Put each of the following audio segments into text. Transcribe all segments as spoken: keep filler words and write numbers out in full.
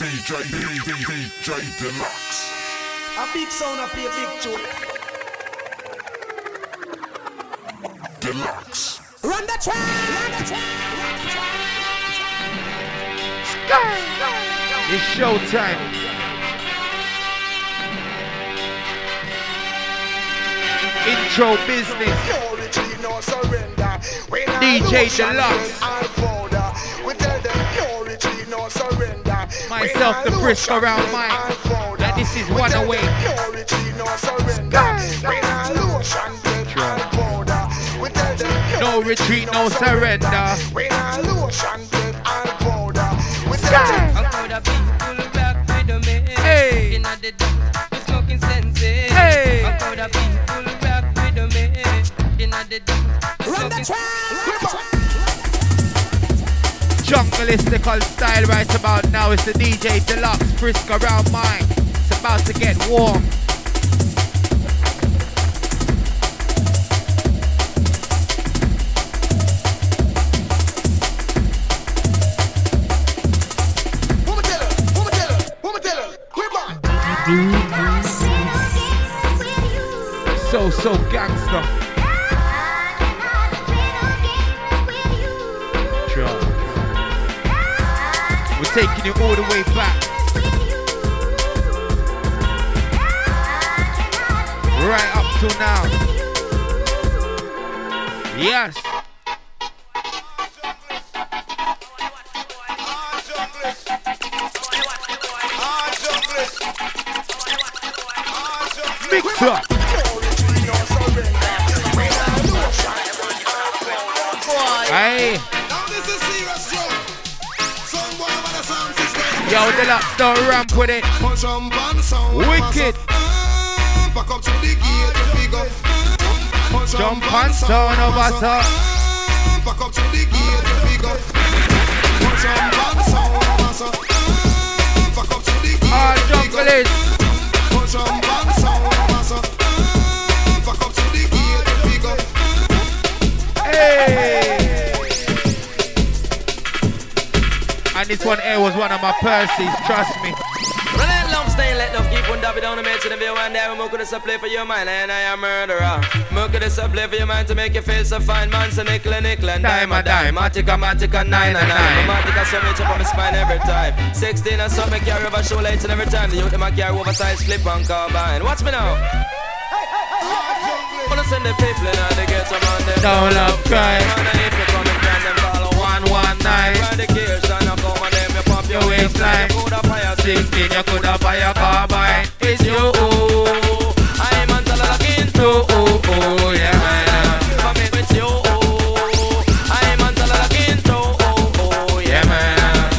D J, D J Deluxe. A big sound, I play a big tune. Deluxe. Run the track! Run the track! Run the track! It's showtime. Intro business. D J Deluxe. Myself, the Frisco round mine. And this is One Away. No retreat, no surrender. Hey. Hey. Jungleistical style right about now. It's the D J Deluxe Frisco round mine. It's about to get warm. So, so gangster. Sure. We're taking it all the way back. Right up till now. Yes. Mix up. Hey. Yo, Deluxe, don't ramp with it. Wicked. Jump on sound of us up. All junglers. Hey. And this one here was one of my Percy's, trust me. Let love stay, let love keep on dabbing down the match. And if you want that, we're gonna play for your mind. And I am murderer. We're gonna play for your mind to make you feel so fine. Man, so nickel and nickel and dime a dime. Matica, matica, nine and nine. Matica, so much up on my spine every time. Sixteen and something carry over show lights and every time. The youth, them a carry oversized clip on carbine. Watch me now. Wanna send the people in and they get some on them. Don't love crime. And if you come and friend them, follow one one nine. Eradication, I come and them, you pop your waistline. You coulda fire sixteen, you coulda fire carbine. It's you, I'm until I look into, oh, oh, yeah, man. For me, it's you, I'm until I look into, oh, oh, yeah, man.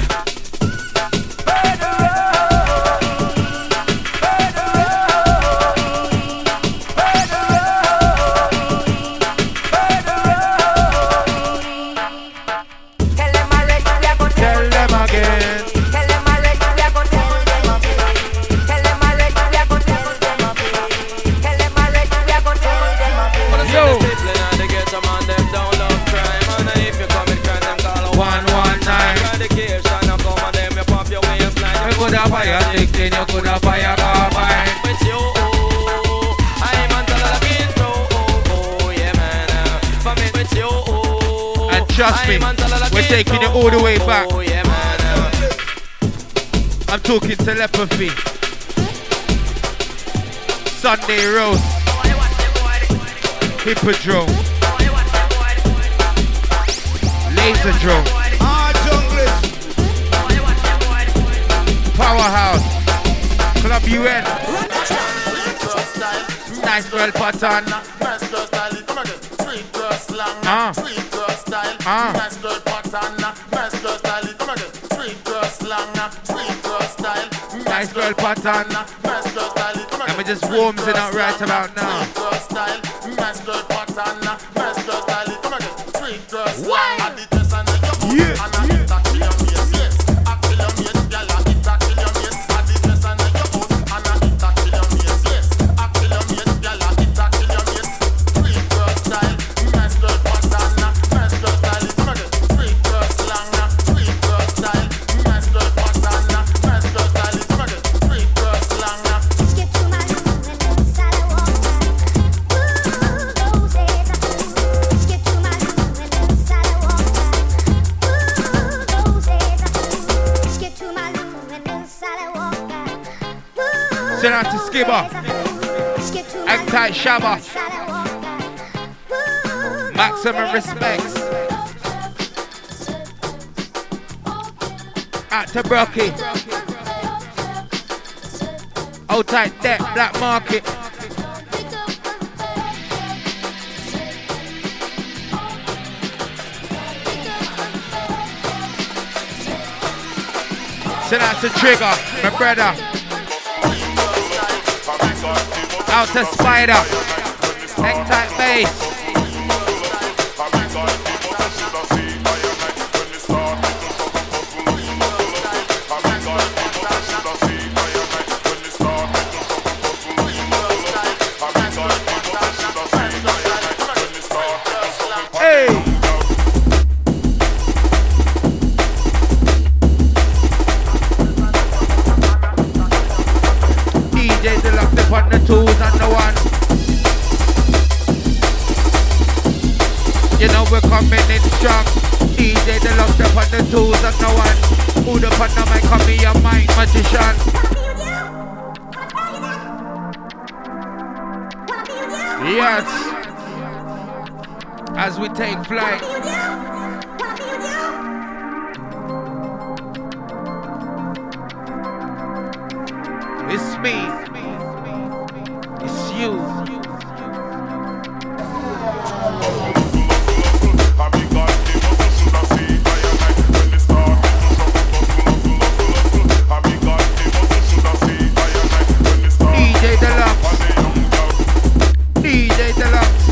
You could have fire carbine. With you, I'm until I look into, oh, oh, yeah, man. For me, with you, and trust me, we're taking it all the way back. Oh, yeah, man. I'm talking telepathy. Sunday roast. Hippodrome. Laser drone. Powerhouse. Club U N. Nice girl pattern. Ah. Ah. Nice girl pattern. And we just warms it out right about now. What? Yeah. Send out to Skibber. Hang tight Shabba. Maximum respects. Out to Brocky. Hold tight deck, Black Market. Send out to Trigger, my brother. Out to Spider. Hang tight bass. On the tools and the one. You know we're coming in strong. D J Deluxe up on the tools and the one. Who the fun of my copy your mind magician. Yes. As we take flight. It's me. You. D J Deluxe. D J Deluxe.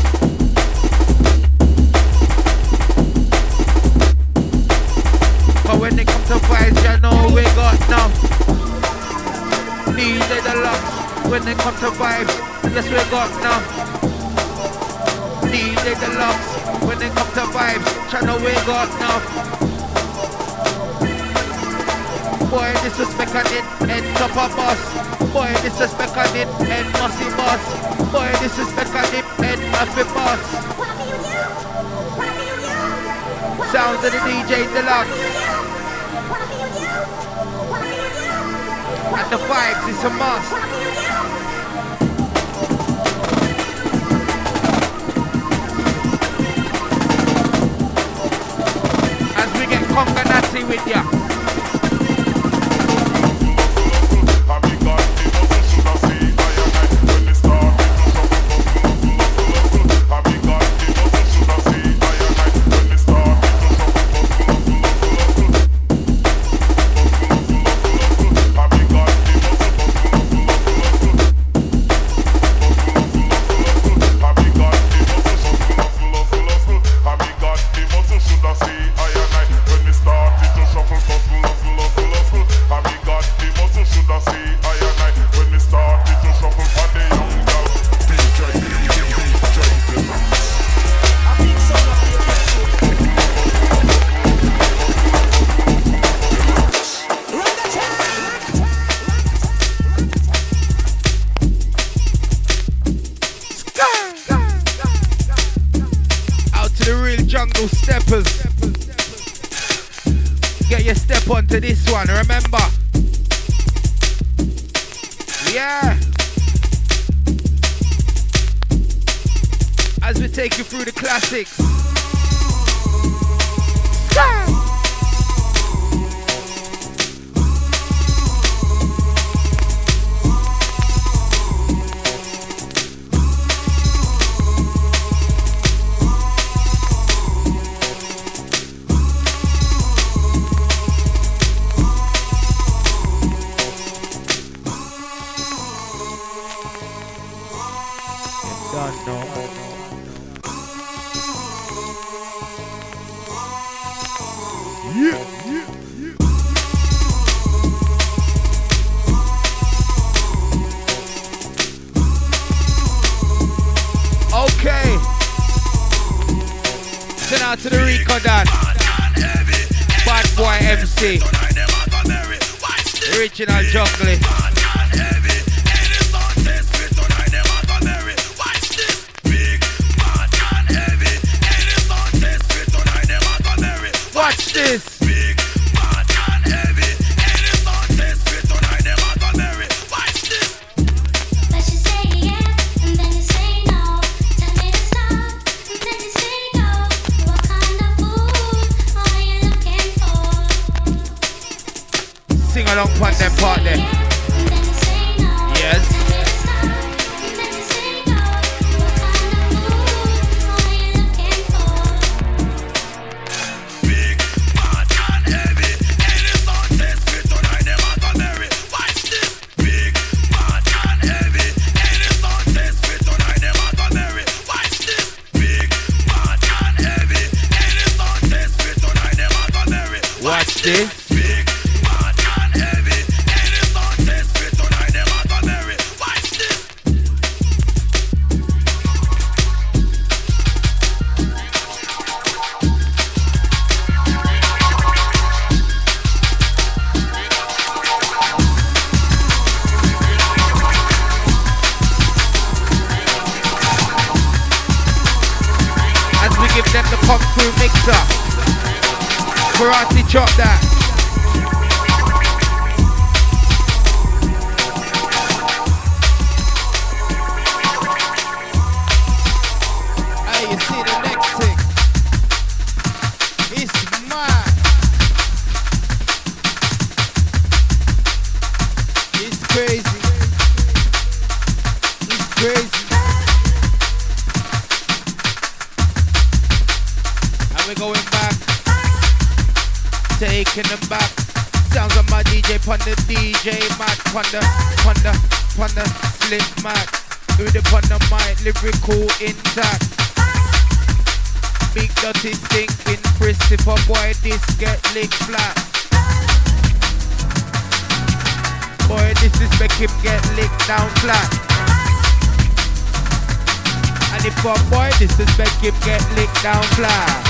But when they come to vibes, you know we got now. D J Deluxe. When they come to vibes, yes we got now. D J Deluxe. When they come to vibes, channel we got now. Boy, disrespect on it, and top of us. Boy, disrespect on it, and mossy boss. Boy, disrespect on it, and happy boss. Sounds of the D J Deluxe. And the vibes is a must. Conga Nazi with ya. To this one, remember? Yeah. As we take you through the classics. To the Rico Dan, Bad Boy M C, Original Jungle. Watch this. Sing along on them part there. Yes. Watch this. Big, fat, and heavy. Any sound test with tonight, them are gonna marry. Watch this. As we give them the pump through mixer. Karate chop that. Hey, you see the next thing? It's mad. It's crazy. It's crazy. And we're going back. Taking them back. Sounds of my D J pon the D J Matt pon the pon the pon the slip mat. Do the pon the mic, lyrical intact. Big dirty stinking Christopher boy, this get licked flat. Boy, this is make him get licked down flat. And if a boy, this is make him get licked down flat.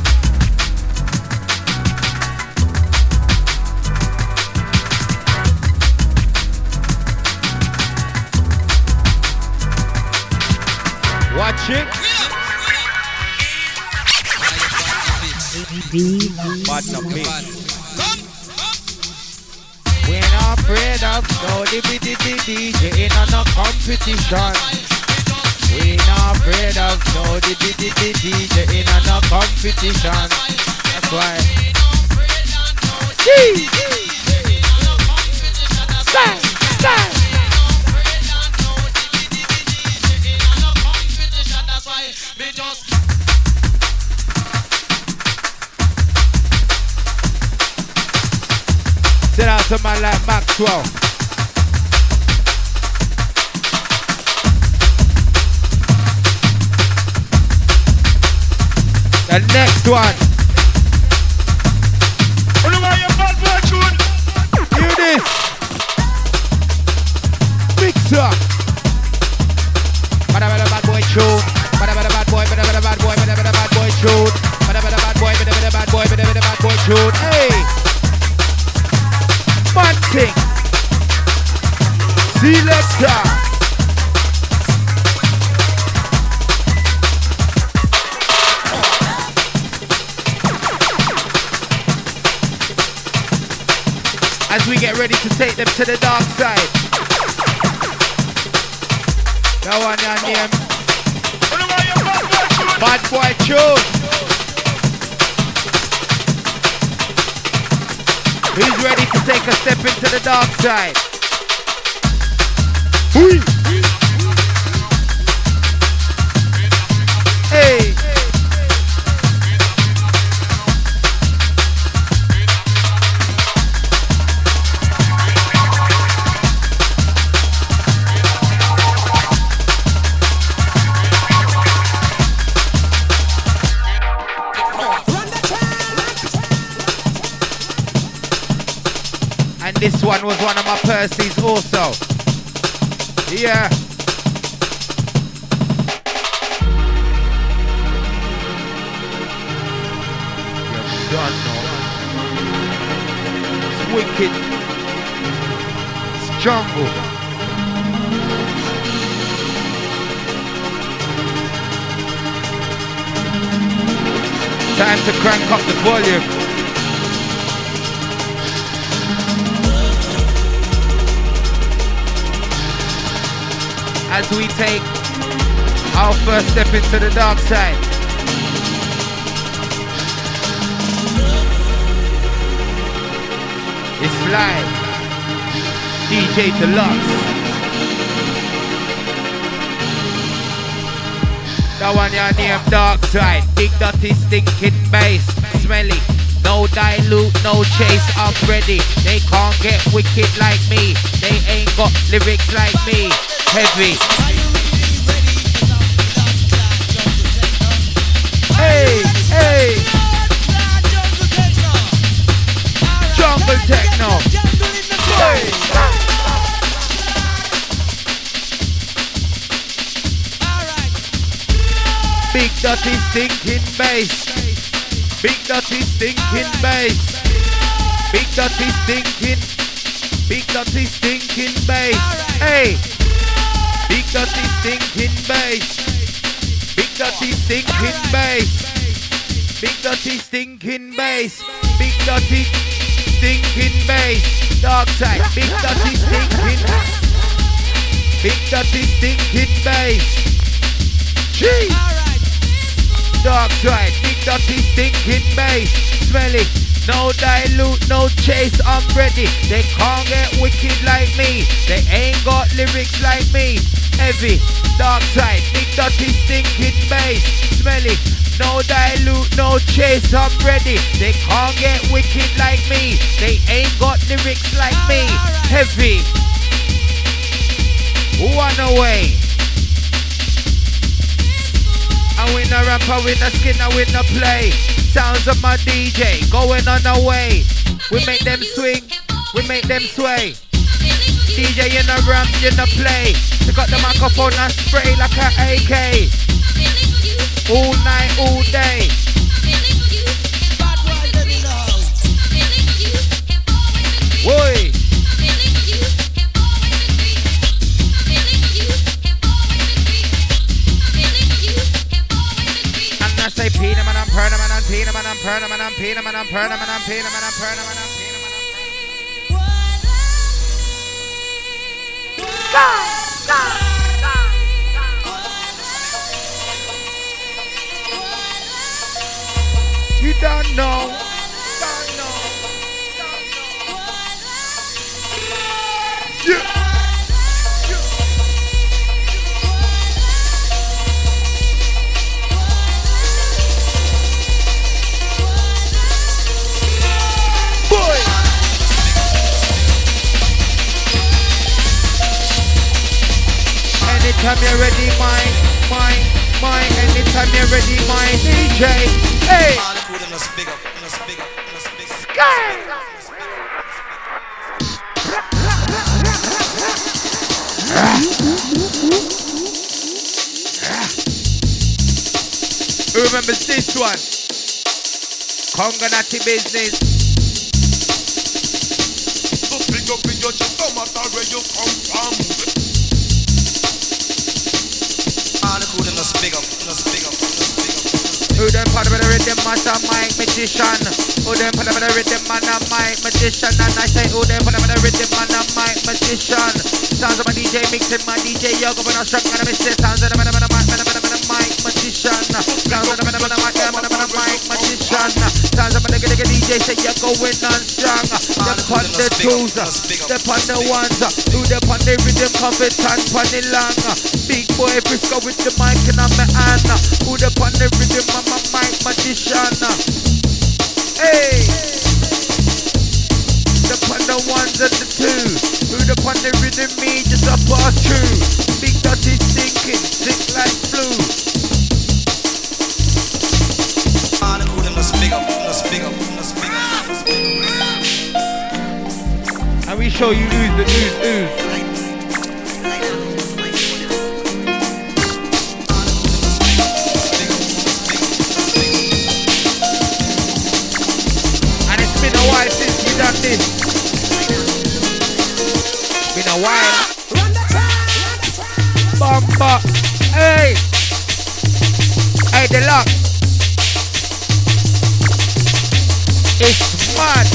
Watch it. But no bitch. We're not afraid of no D B D D J in a no competition. We're not afraid of no D B D D J in a no competition. That's why. Style, style. Sit out to man like Maxwell. The next one. Hear this. Mix up. Bada bada bad boy tune. Bada bada bad boy. Bada bada bad boy. Bada bada bad boy tune. Bada bada bad boy. Bada bada bad boy. Bada bada bad boy tune. Hey. One thing. Selector. As we get ready to take them to the dark side. That one your name. Bad boy tune. Who's ready to take a step into the dark side? Whee. Hey. This one was one of my Percy's also. Yeah. You don't know. It's wicked. It's jungle. Time to crank up the volume. As we take our first step into the dark side. It's live. D J Deluxe. That one your name Dark Side. Big dirty stinking bass. Smelly. No dilute, no chase, I'm ready. They can't get wicked like me. They ain't got lyrics like me. Heavy. Hey, hey. Jungle techno. Hey. Big dirty stinking bass. Big dirty stinking bass. Big dirty stinking. Big dirty stinking bass. Hey. Big dirty stinking bass. Big dirty stinking bass. Big dirty stinking bass. Big dirty stinking bass. Dark Side. Big dirty stinking. Big dirty stinking bass. Jeez. Dark Side, big dirty stinking bass. Smelly, no dilute, no chase, I'm ready. They can't get wicked like me. They ain't got lyrics like me. Heavy, Dark Side, big dirty stinking bass. Smelly, no dilute, no chase, I'm ready. They can't get wicked like me. They ain't got lyrics like me. Heavy, one away. And we no rapper, we no skinner, we no play. Sounds of my D J going on our way. We make them swing, we make them sway. D J you no ramp, you no play. They got the microphone and spray like a A K. All night, all day. Boy. I say Peter man, I'm Perna man, I'm Peter man, I'm Perna man, I'm Peter man, I'm Perna man, I'm Peter man, I'm Perna man, I'm Peter man, I'm You don't know, don't know, don't know. Yeah. Anytime you're ready, mine, mine, mine. Anytime you're ready, mine, D J. Hey. Sky. Who remembers this one? Conga Natty business. So big up in your chest, no matter where you come from. Big up, big up, big up. Who them part of the rhythm, master mic magician? Who them part of the rhythm, man a mic magician? And I say, who them part of the rhythm, man a mic magician? Sounds of my D J mixing, my D J yo going on strong, and I miss it. Sounds of the man a man a man a man a man a mic magician. Sounds of the man a man a mic man a man a mic magician. Sounds of my nigga nigga D J say you're going on strong. Step on the twos, step on the ones. Who them on the rhythm, comfort and on the long. Big boy Frisco with the mic and I'm my hand. Who the on the rhythm, I'm a mic magician. Hey, the on the ones and the two. Who the on the rhythm, me just a pass through. Big dirty stinking, sick like flu. Ah, the cool them must big up, must big up, must big up, must big up. And we show you who's the who's who's. Done this. Been a while. Bumper. Hey. Hey, Deluxe. It's mad.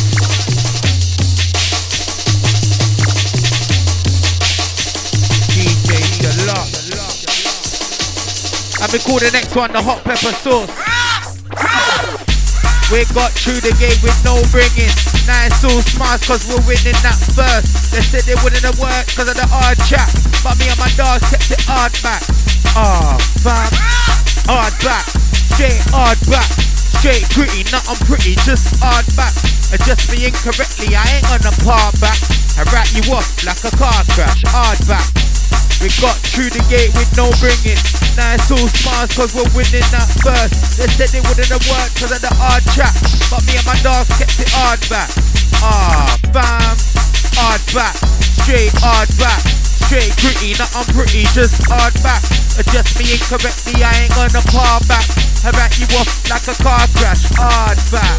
D J Deluxe. And we call the next one the hot pepper sauce. We got through the gate with no bringing. Nice all smiles cause we're winning that first. They said they wouldn't have worked cause of the hard chat, but me and my dogs kept it hard back. Ah, fam, hard back, straight hard back, straight gritty, not I'm pretty, just hard back. Adjust me incorrectly, I ain't gonna part back. I wrap you off like a car crash, hard back. We got through the gate with no bringing. Nice all smiles cause we're winning that first. They said they wouldn't have worked cause of the hard chat, but me and my dogs kept it hard back. Ah, bam, hard back, straight hard back, straight gritty, not I'm pretty, just hard back. Adjust me incorrectly, I ain't gonna par back. I wrap you off like a car crash, hard back.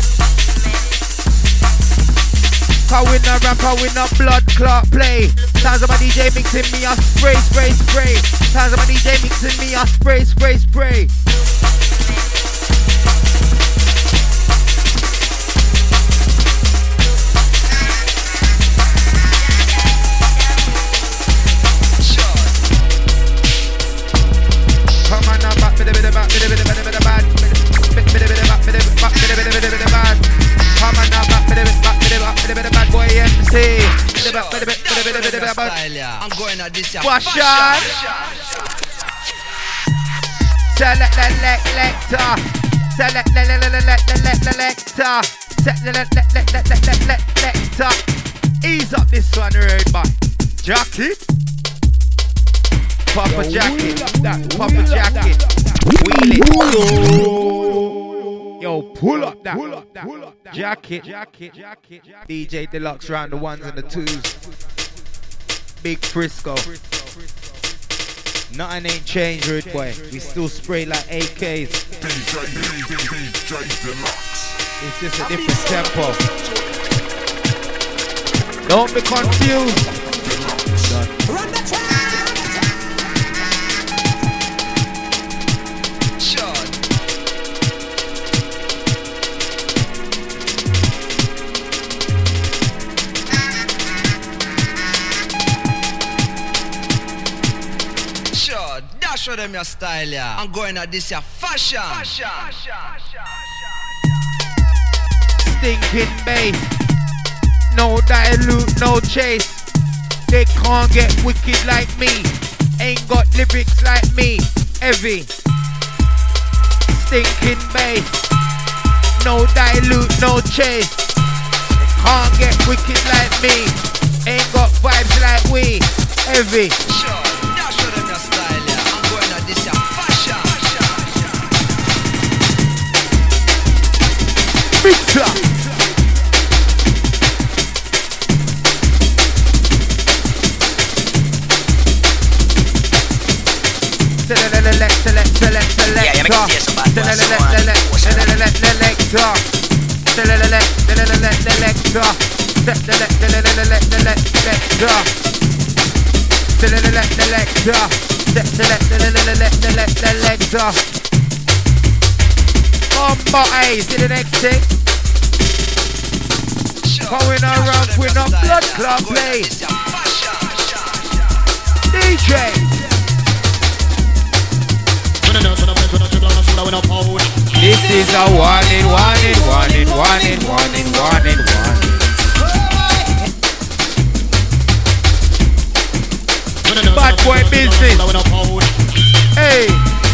I win a ramp, I win a blood clot play. Times of my D J mixing me, I spray, spray, spray. Times of my D J mixing me, I spray, spray, spray. Come on now, back, bit a bit of back, bit a bit of bit of bit of bad, bit bit of bit of back, bit of bit back, bit of bit of bit of bit of bad. Come on now, back, bit a bit back, bit a bit, bit a bit of bad boy M C. Bit a bit, bit a bit, bit a bit, bit a bit of bad. I'm going at this. Fashion. Select, select, selector. Select, select, select, selector. Select, select, select, select, selector. Ease up this one, road boy. Jacket. Papa jacket. That Papa jacket. Wheel it. Yo, pull up that. Pull up that. Pull up that. Jacket. Jacket. Jacket. D J Deluxe round the ones and the twos. Big Frisco. Nothing ain't changed, rude boy. We still spray like A Ks. D J, D J Deluxe. It's just a different tempo. Don't be confused. Run the track. Show them your style, yeah. I'm going at this, your fashion. fashion. Stinking bass. No dilute, no chase. They can't get wicked like me. Ain't got lyrics like me. Heavy. Stinking bass. No dilute, no chase. They can't get wicked like me. Ain't got vibes like we. Heavy. Sure. Mix up. Select, select, select, select, select. Yeah, you make it some bad boy. Select, select, select, select, select. Select, select, select, select. Select, select, select, select, select. Select, select, select, select, select, select, select. On bodies in the next thing. Going around with a blood club play. D J. This is a warning, warning, warning, warning, warning, warning, warning. Bad boy business. Hey.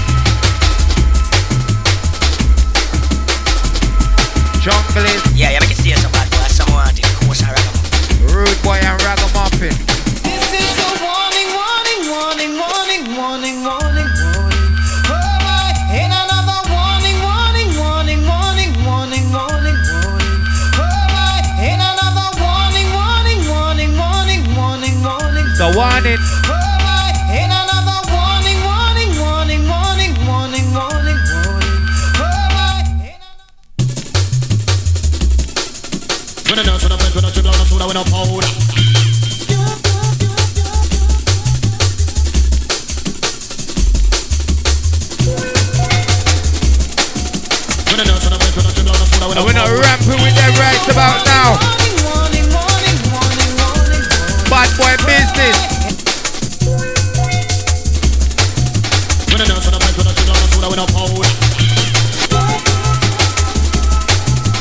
Jungle is. Yeah, you make it see some bad boy, some wanting, course and ragamuffin. Rude boy and ragamuffin. This is a warning, warning, warning, warning, warning, warning, warning. Oh my, in another warning, warning, warning, warning, warning, warning, warning. Oh my, in another warning, warning, warning, warning, warning, warning. So warning. Oh my, in another warning, warning, warning, warning, warning, warning, warning. Oh my, in when I dance with a friend, when I dribble on a soda, when I powder. When I dance with a friend, when I dribble on a soda, when I powder. And we're not ramping with them right about now. Bad boy business. When I dance with a friend, when I dribble on a soda, when I powder.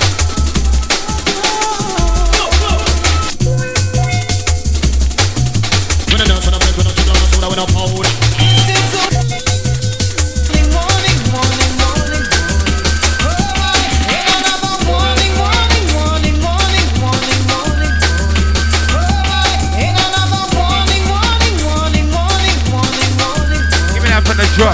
drop.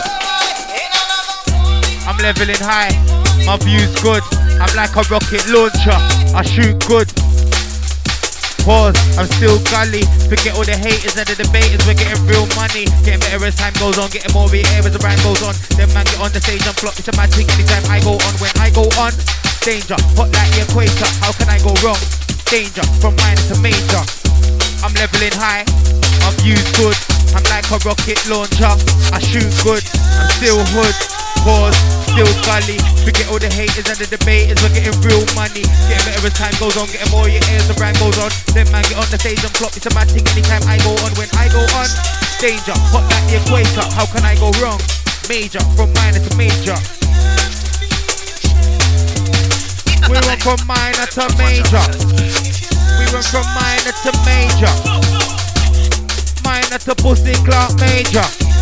I'm leveling high, my view's good. I'm like a rocket launcher, I shoot good. Pause, I'm still gully. Forget all the haters and the debaters, we're getting real money. Getting better as time goes on, getting more real as the rhyme goes on. Then man get on the stage and flop, it's a mad thing anytime I go on. When I go on, danger, hot like the equator, how can I go wrong? Danger, from minor to major. I'm leveling high, my view's good. I'm like a rocket launcher, I shoot good. I'm still hood, pause, still gully. Forget all the haters and the debaters, we're getting real money. Getting better as time goes on, getting more your ears, the rhyme goes on. Then man get on the stage and flop, it's a mad thing anytime I go on. When I go on, danger, hot like the equator, how can I go wrong? Major, from minor to major. We went from minor to major. We went from minor to major. Minor to pussy clock major.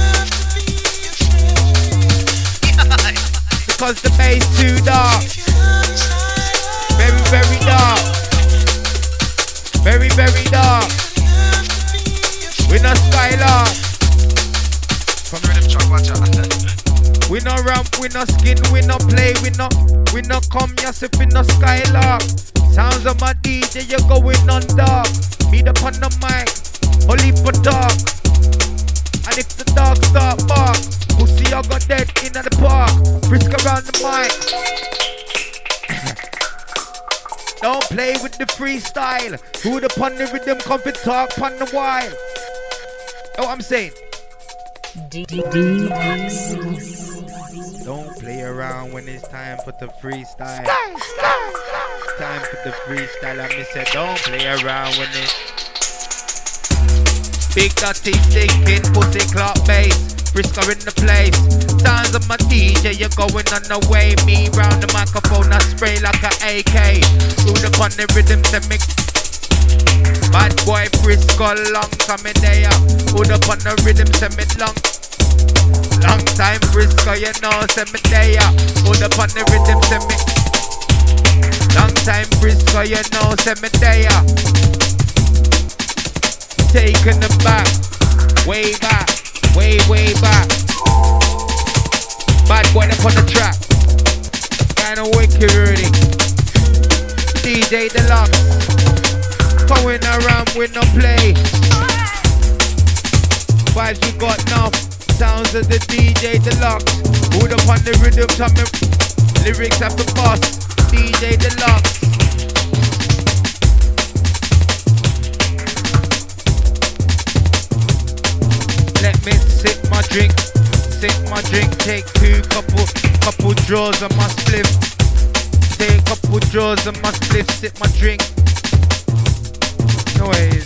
Because the bass too dark. Very, very dark. Very, very dark. We no skylark. From rhythm truck, watch out. We no ramp, we no skin, we no play, we no We no come yourself in no skylark. Sounds of my D J, you're going on dark. Meet up on the mic, only for dark. And if the dogs start bark, pussy I got dead in the park. Frisk around the mic. Don't play with the freestyle. Who the pun the rhythm, come to talk pun the wild. Know what I'm saying? Don't play around when it's time for the freestyle. It's time for the freestyle. I miss it. Don't play around when it's big dirty stinking pussy clock bass. Brisker in the place. Sounds of my D J, you're going on the way. Me round the microphone, I spray like a A K. Through the pun the rhythm, send me. Bad boy Frisco long coming there. Through the pun the rhythm, send me long. Long time Frisco, you know, send me there. Through the pun the rhythm, send me. Long time Frisco, you know, send me there. Taking them back, way back, way, way back. Bad boy up on the track, kinda wicked already. D J Deluxe, going around with no play. Vibes we got now, sounds of the D J Deluxe. Hold up on the rhythm, tell me lyrics have to bust. D J Deluxe. Let me sip my drink, sip my drink, take two couple, couple draws of my spliff. Take a couple draws of my spliff, sip my drink. Noise.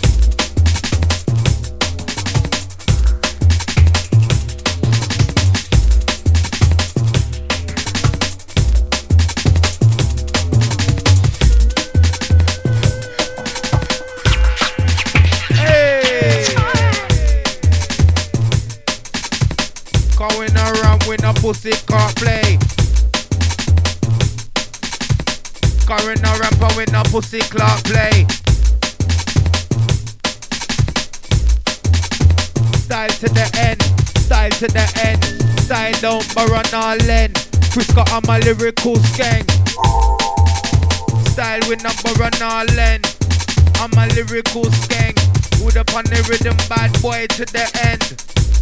Going around with a pussy can't play. Going around with a pussy clock play. Style to the end, style to the end. Style don't borrow no lend. Chris got on my lyrical skank. Style with no borrow no lend. On my lyrical skank. Wood up on the rhythm, bad boy to the end.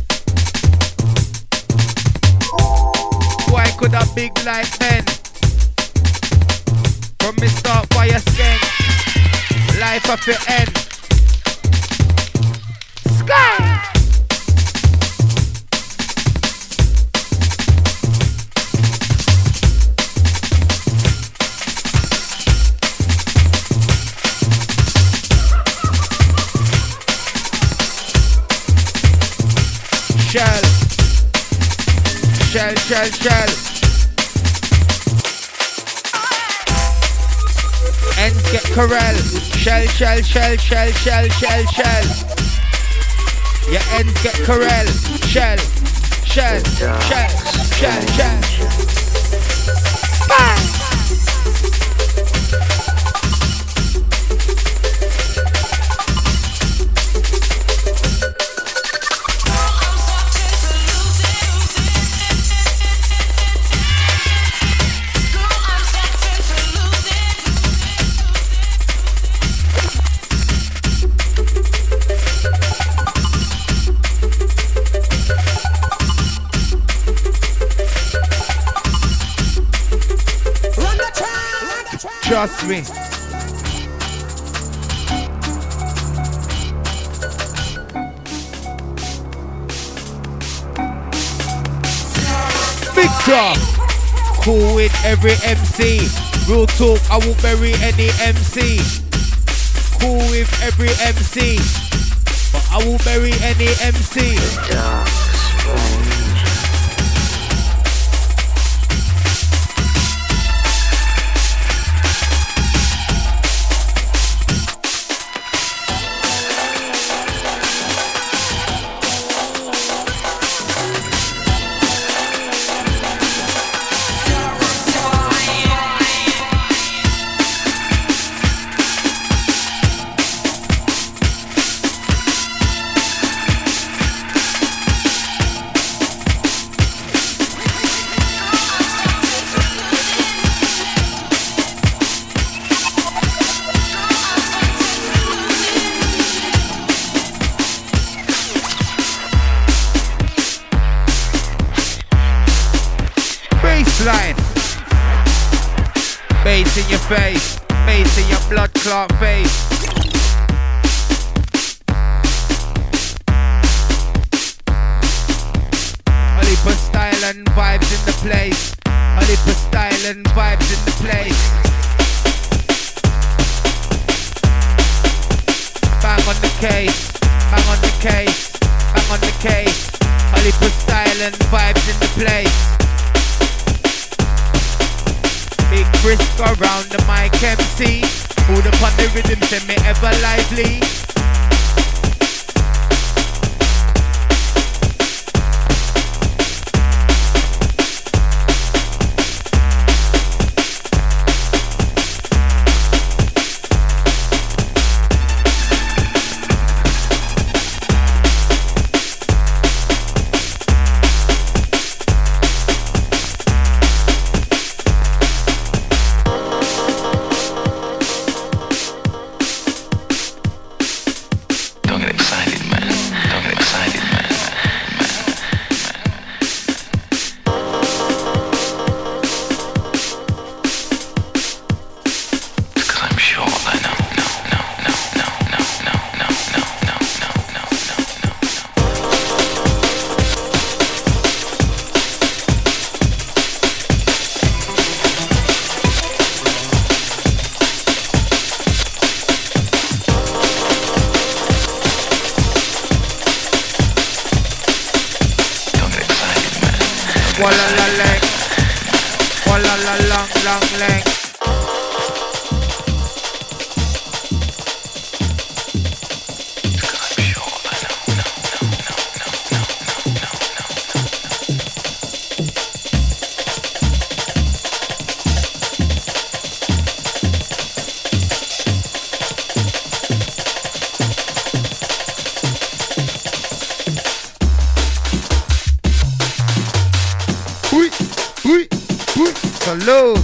Why could I big like men? From me start by a skank. Life of the end. Sky! Shell. Shell, shell, shell. Ends get corral. Shell, shell, shell, shell, shell, shell, shell. Your ends get corral. Shell, shell, shell, shell, shell. Bang! Trust me. Mixer. Cool with every M C. Real talk, I will bury any M C. Cool with every M C. But I will bury any M C. Bass in your face, bass in your blood clot face. A leap of style and vibes in the place. A leap of style and vibes in the place. Bang on the case, bang on the case, bang on the case. A leap of style and vibes in the place. Big brisk around the mic M C. Hold up on the rhythm, send me ever lively. Walla la leg, walla la long long leg. Salute.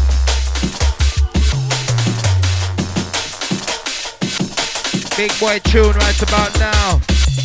Big boy tune right about now.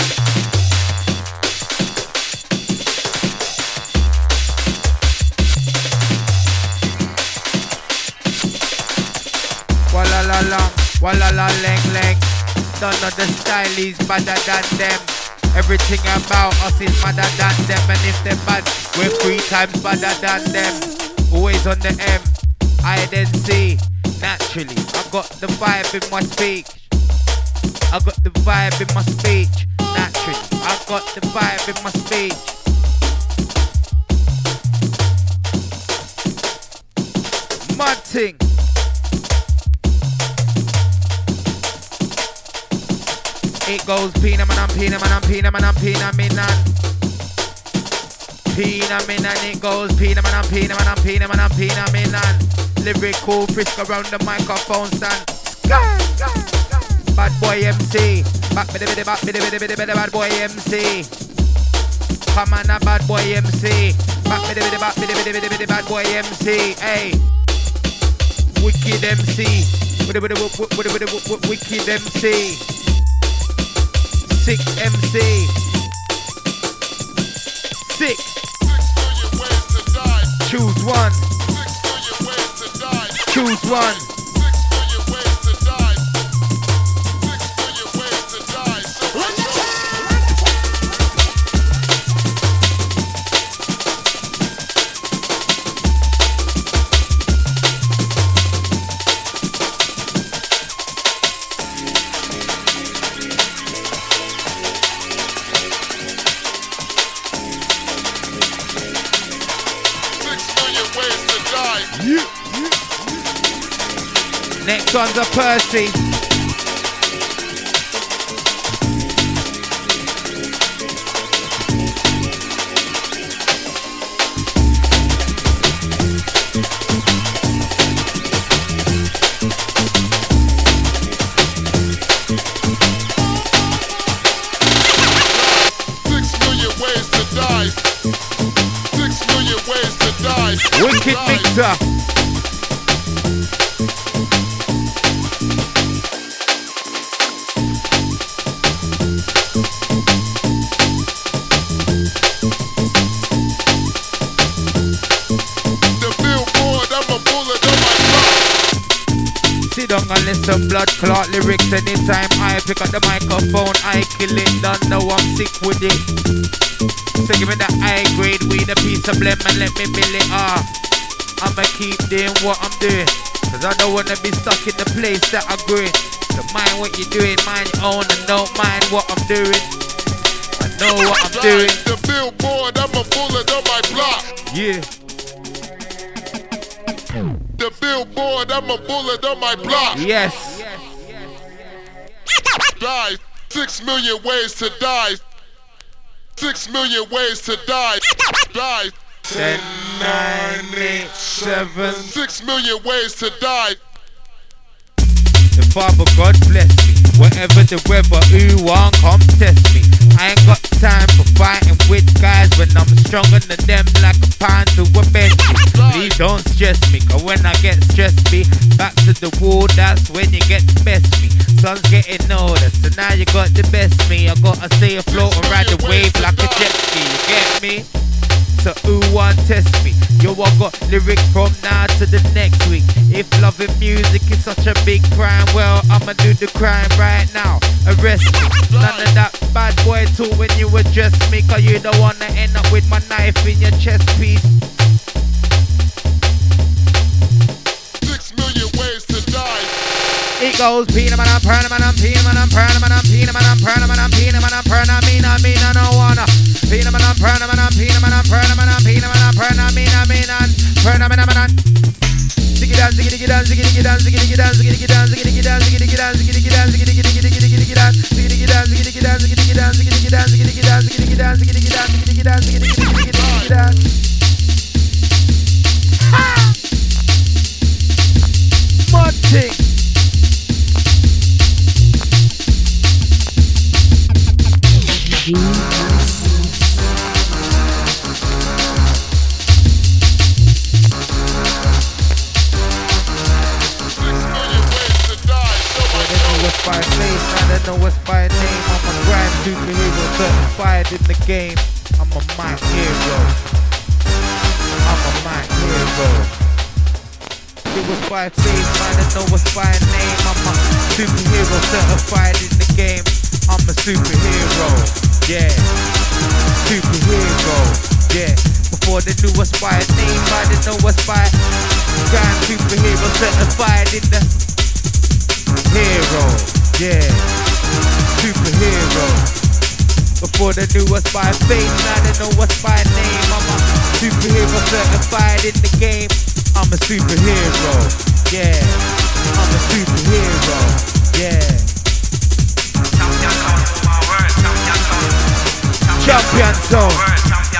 Walla la long, walla la leng leng. None of the style is better than them. Everything about us is better than them. And if they're bad, we're three times better than them. Always on the M, I then see. Naturally, I got the vibe in my speech. I got the vibe in my speech. Naturally, I got the vibe in my speech. Mad thing. It goes Pina man and Pina man and Pina man and Pina minan. Pina minan, it goes Pina man and Pina man and Pina man and Pina minan. Lyrical frisk around the microphone stand. Bad boy M C. Back biddy biddy back biddy biddy biddy biddy bad boy M C. Come on a bad boy M C. Back biddy biddy back biddy biddy biddy biddy bad boy M C. Hey. Wicked M C. Biddy biddy biddy biddy biddy wicked M C. Sick M C. Sick. Choose one. Choose one. Sons of Percy. Wicked mixer. The billboard, I'm a bullet on my block. Sit down and listen, blood clot lyrics. Anytime I pick up the microphone, I kill it. Don't know I'm sick with it. So give me the high grade weed, a piece of blem and let me mill it off. I'ma keep doing what I'm doing, cause I don't wanna be stuck in the place that I grew in. So mind what you're doing, mind your own, and don't mind what I'm doing. I know what I'm doing. The billboard, I'm a bullet on my block. Yeah. The billboard, I'm a bullet on my block. Yes. Die. Six million ways to die. Six million ways to die. Die. Ten, nine, eight, seven. Six million ways to die. The Father God bless me. Whatever the weather, who won't come test me. I ain't got time for fighting with guys when I'm stronger than them like a pound to a bed. Please don't stress me, cause when I get stressed me, back to the wall, that's when you get the best me. Sun's getting older, so now you got the best me. I gotta stay afloat and ride the wave like a jet ski, you get me? So who want test me? Yo, I got lyrics from now to the next week. If loving music is such a big crime, well, I'ma do the crime right now. Arrest me. None of that bad boy talk when you address me, cause you don't wanna end up with my knife in your chest piece. Six million ways to die. It goes Peanut man, I'm purna man, I'm peanut man, I'm purna man, I'm peanut man, I'm purna man, I'm peanut man, I'm purna mean, I mean, I don't wanna. Peanut man, I'm purna man, I'm peanut man, I'm purna man, I'm peanut man, I'm purna mean, I mean, I'm purna man, I'm man. Ziggy down, ziggy diggy down, ziggy diggy down, ziggy diggy down, ziggy diggy down, ziggy diggy down, ziggy diggy down, ziggy diggy down, ziggy diggy diggy diggy diggy diggy down, ziggy diggy down, ziggy diggy down, ziggy diggy down, ziggy diggy down, ziggy diggy down, ziggy diggy down, ziggy diggy down, ziggy diggy down, ziggy diggy diggy diggy down. Mud thing. By face, I don't know what's by name. I'm a grand superhero certified in the game. I'm a mic hero. I'm a mic hero. It was by face, I don't know what's by name. I'm a superhero certified in the game. I'm a superhero. Yeah. Superhero. Yeah. Before they knew what's by name, I didn't know what's by grand superhero certified in the hero. Yeah, superhero. Before they knew us by face, now they know us by name. I'm a superhero certified in the game. I'm a superhero. Yeah, I'm a superhero. Yeah. Champion zone.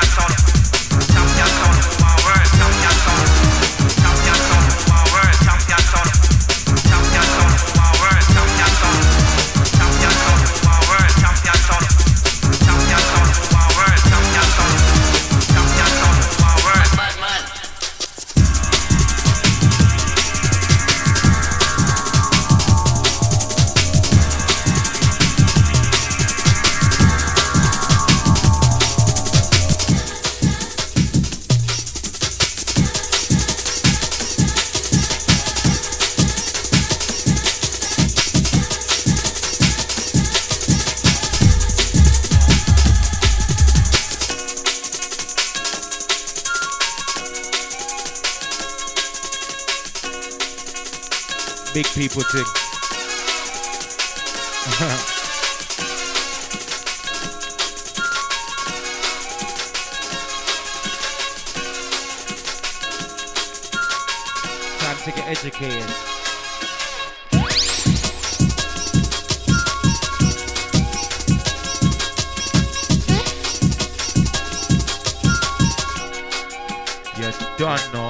Big people thing. Time to get educated. John, no.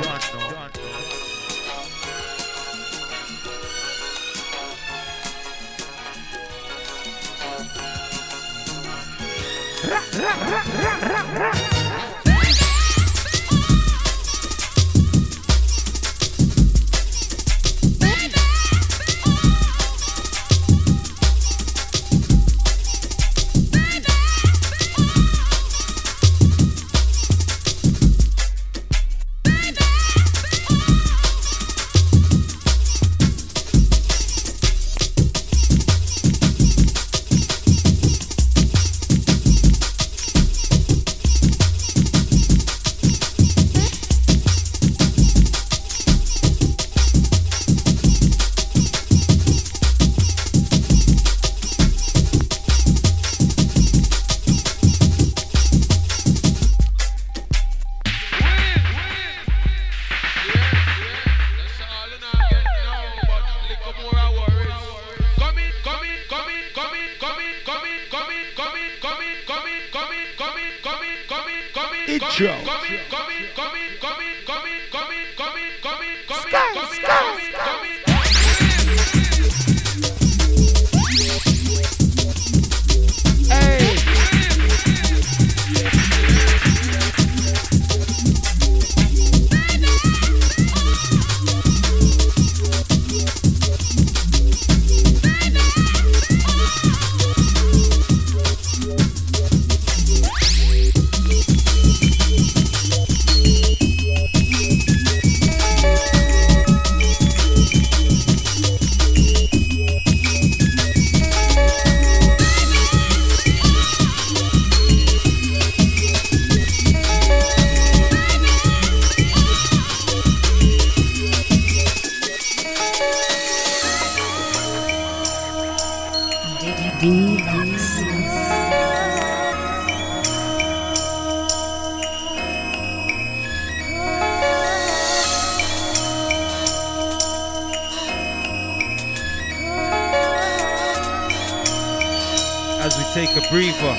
As we take a breather.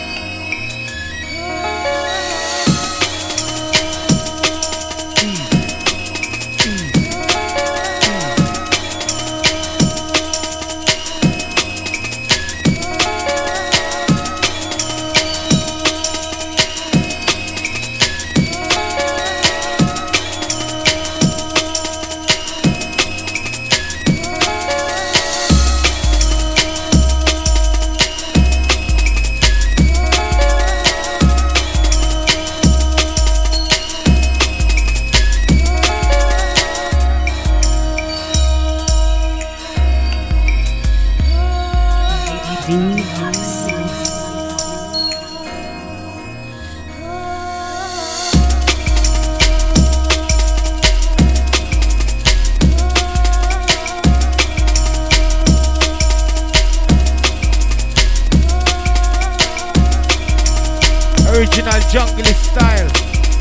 Original jungle style.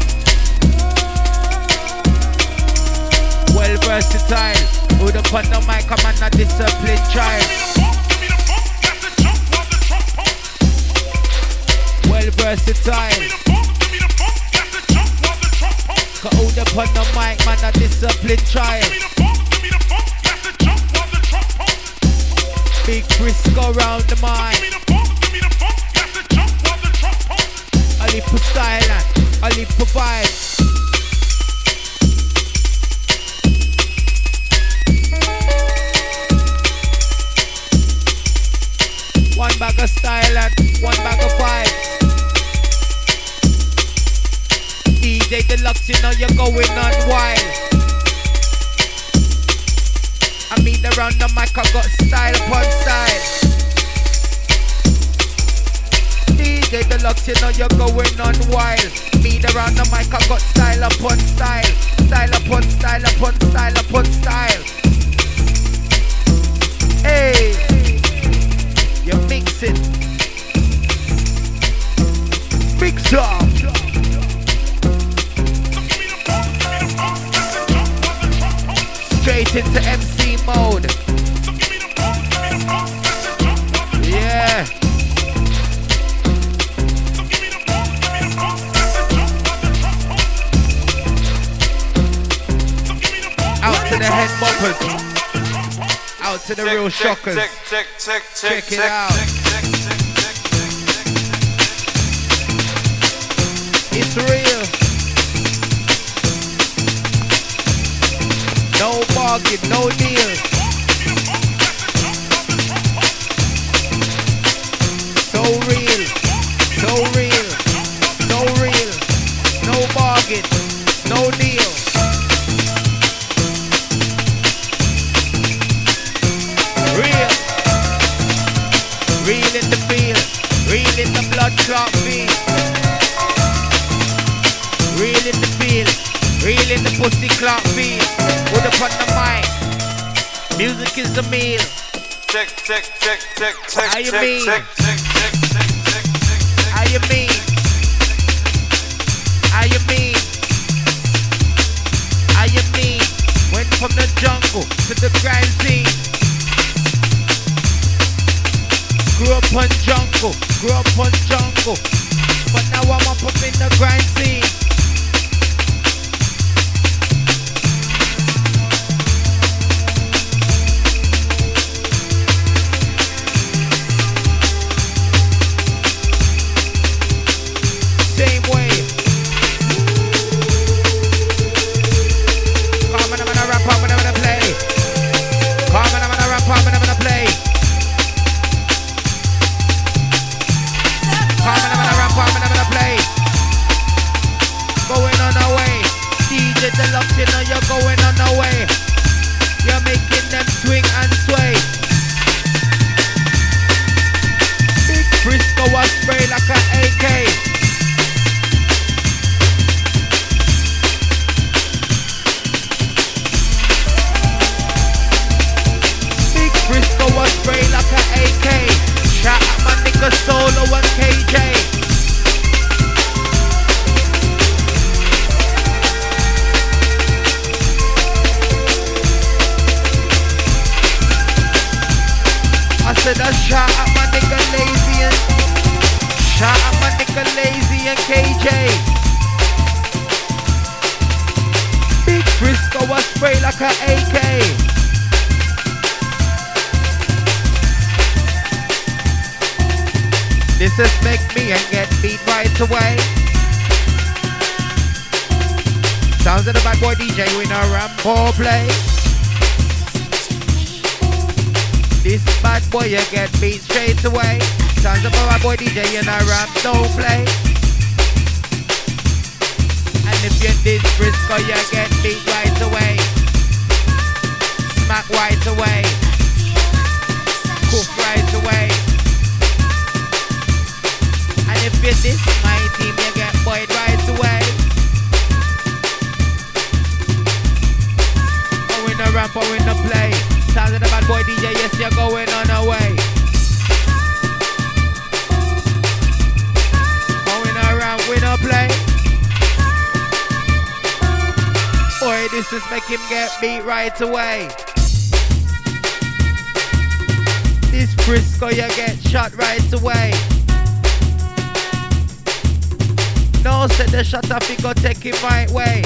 Well versatile. Who the put the mic, I'm on a disciplined child. Well versatile. Who the put the mic, man a disciplined child. Big Frisco round the mind. A little style and a little vibes. One bag of style and one bag of vibes. D J Deluxe, you know you're going on wild. I mean around the mic, I got style upon style. D J Deluxe, you know you're going on wild. Me around the mic, I got style upon style. Style upon style upon style upon style. Hey, you mix it. Mix up. Straight into M C mode. Yeah. rappers. Out to the check, real check, shockers. Check, check, check, check, Check it out. It's real. No bargain, no deal. So real, so real, so real. No bargain, no deal. Real, real in the field, real in the blood clot field. Real in the field, real in the pussy clot field. Put up on the mic, music is the meal. Check, check, check, check, check, How you check, mean? check, check, check, check, check, check. How you mean? How you mean? How you mean? Went from the jungle to the grand scene. Grew up on jungle, grew up on jungle. But now I'm up, up in the grand scene. Same way. Come on, I'm gonna rap, I'm gonna play. Come on, I'm gonna rap, I'm gonna play. Come on, I'm gonna rap, I'm gonna play. Going on our way. D J Deluxe, you know you're going on our way. You're making them swing and sway. Big Frisco was spray like an A K. Frisco was spray like an A K. Shout out my nigga Solo and K J. I said I shout out my nigga Lazy and shout out my nigga Lazy and K J. Big Frisco was spray like an A K. This is make me and get beat right away. Sounds of the bad boy D J in a Rambo play. This bad boy you get beat straight away. Sounds of the bad boy D J in a Rambo play. And if you did Frisco you get beat right away. Smack right away. Cook right away. And if you diss my team, you get boyed right away. Oh, in a ramp, oh, in a play. Sounds of the bad boy D J, yes, you're going on away. Oh, in a ramp, in a play. Boy, this is make him get beat right away. This Frisco, you get shot right away. No, said the shot up, he go take him right way.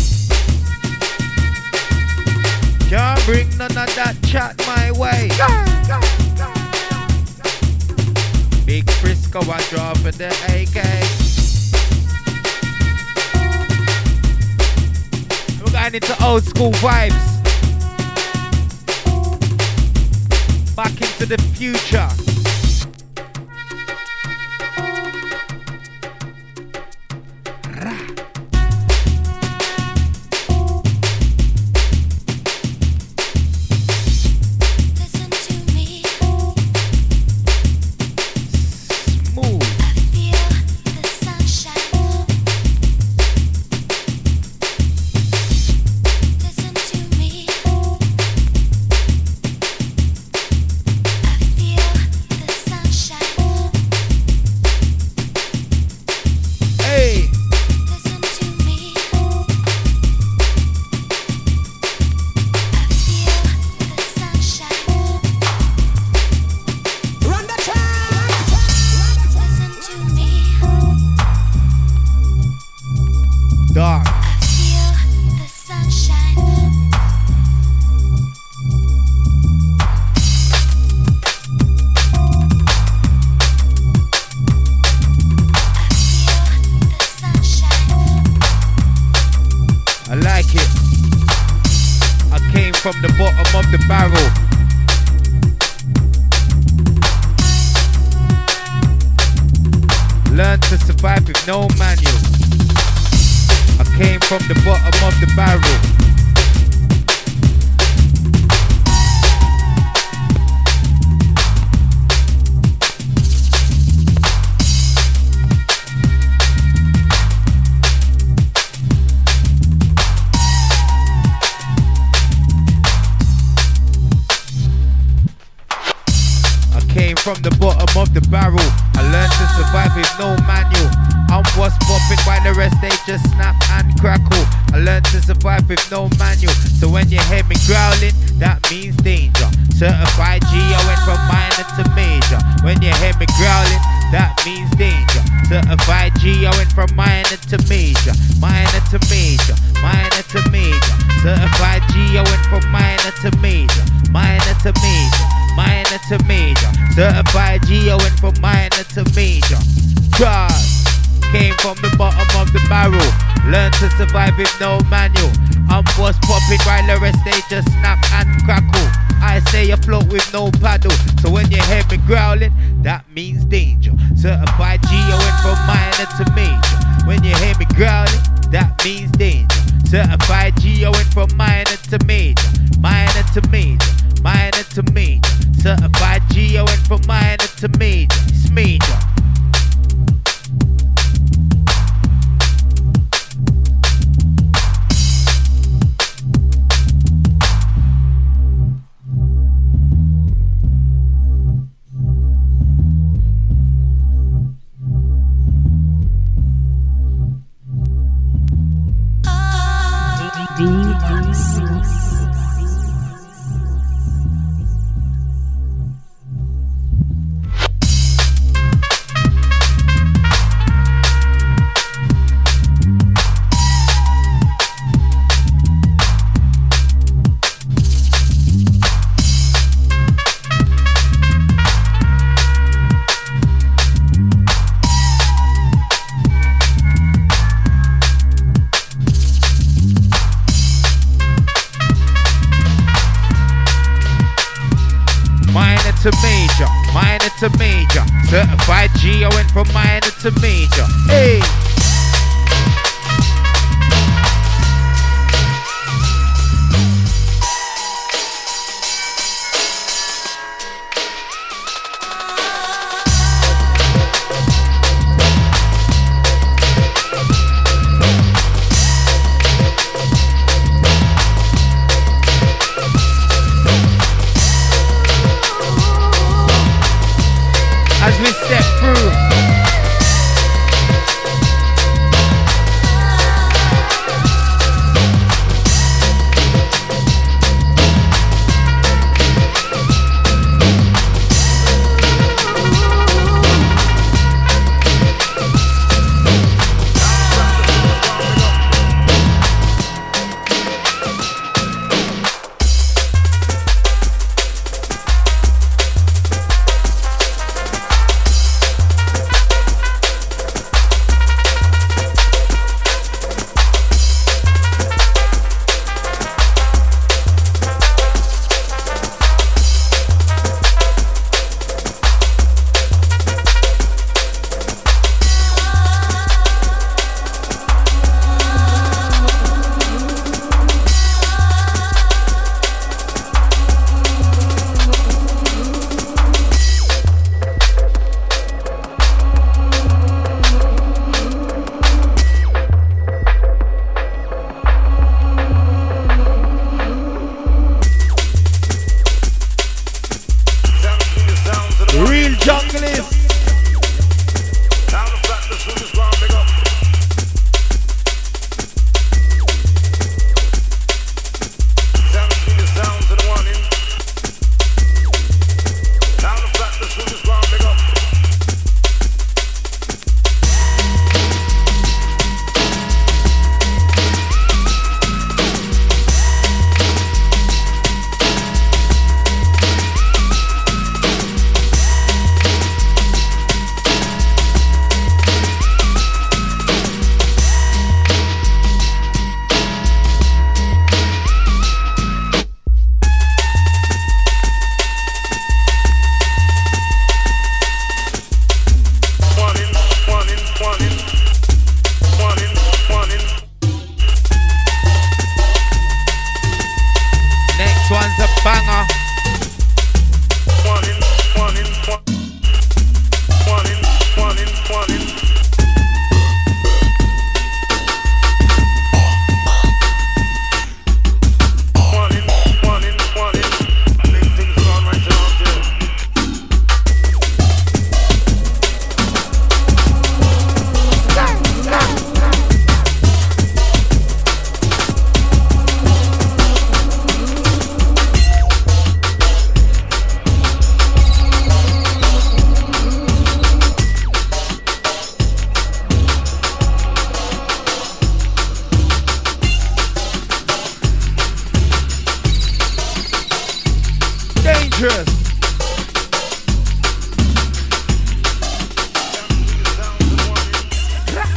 Can't bring none of that chat my way. Big Frisco, I draw for the A K. We're going into old school vibes. Back into the future. from the bottom of the barrel. Learn to survive with no manual. I came from the bottom of the barrel. From the bottom of the barrel, I learned to survive with no manual. I'm what's popping while the rest they just snap and crackle. I learned to survive with no manual. So when you hear me growling, that means danger. Certified G, I went from minor to major. When you hear me growling, that means danger. Certified G, I went from minor to major. Minor to major, minor to major. Certified G, I went from minor to major. Minor to major, minor to major. Certified G, I went from minor to major. God, came from the bottom of the barrel. Learned to survive with no manual. I'm what's popping while the rest they just snap and crackle. I say afloat with no paddle. So when you hear me growling, that means danger. Certified G, I went from minor to major. When you hear me growling, that means danger. Certified G, I went from minor to major. Minor to major, minor to major. Certified G, I went from minor to major. It's major. To major, minor to major. Certified G, I went from minor to major. Hey! As we step through,